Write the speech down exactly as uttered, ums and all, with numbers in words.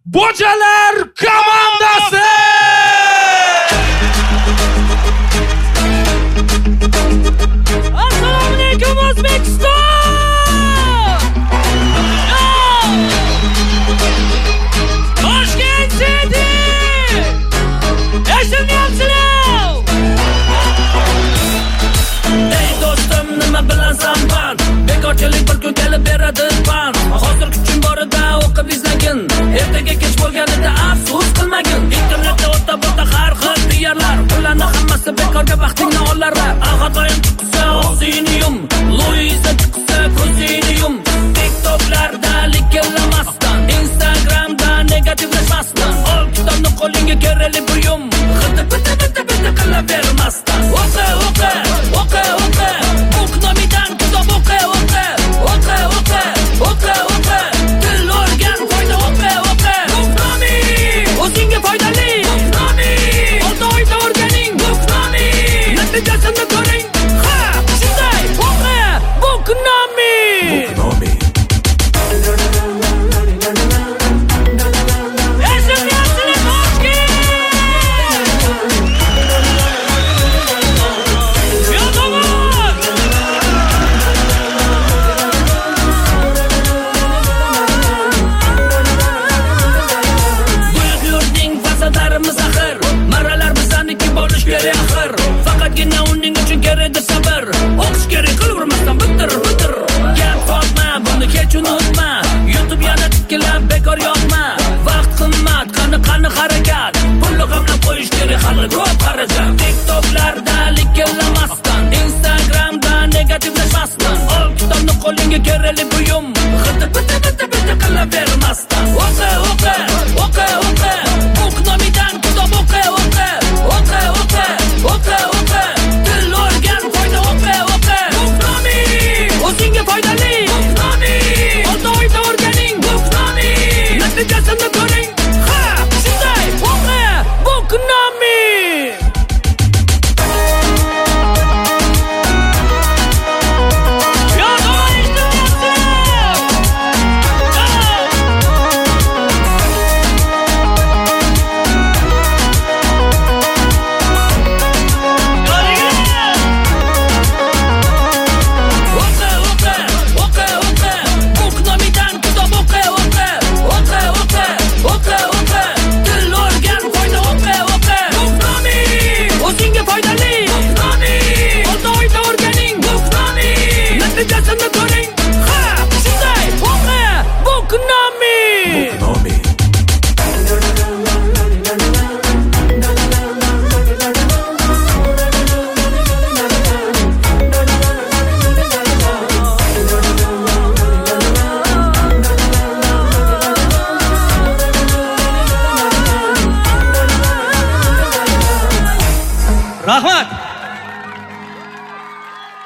Bo'jalar komandasi! Assalomu alaykum O'zbekiston! Toshkent City! Eshitmayapsizlar? Ey do'stim, nima bilasan ban? Bekorchilik bir kun kelib beradi ban. Hozir kuching borida o'qib izlagin. Ertaga kech bo'lganida afsus qilmagin. Internetda o'ta bo'lsa har xil tiyarlar. Ularni hammasi bekorga vaqtingni olarlar. Ag'atoyim chiqsa og'zingni yum, Luiza chiqsa ko'zingni yum. TikToklarda likillamasdan, Instagramda negativlashmasdan, ol kitobni qo'lingga kerakli buyum. Xiti piti piti piti qilavermasdan. O'qi, o'qi, o'qi, o'qi. Buknomidan kitob o'qi, o'qi, o'qi, o'qi, o'qi, o'qi. Til o'rgan, foyda o'qi, o'qi. Buknomi, o'zingga foydali. Buknomi, olti oyda o'rganing. Buknomi, natijasini ko'ring. Ha, shunday o'qi. Buknomi. Buknomi. Faqatgina uning uchun kerakdir sabr. O'qish kerak qilurmasdan bitir bitir. Gap qolma, buni hech unutma. YouTube yana tiklab bekor yoqma. Vaqt qimmat, qani qani harakat. Pulni qamlab qo'yish kerak hali ko'p xarajat. TikToklarda likillamasdan, Instagramda negativlashmasdan, ol kitobni qo'lingga kerakli buyum. Xiti piti piti piti qilavermasdan. O'qi, o'qi, o'qi, o'qi. Buknomidan kitob o'qi, o'qi, o'qi, o'qi, o'qi, o'qi. Til o'rgan, foyda o'qi, o'qi. Buknomi, o'zingga foydali. Buknomi, olti oyda o'rganing. Buknomi, natijasini ko'ring. Ha, shunday o'qi. Buknomi. Rahmat.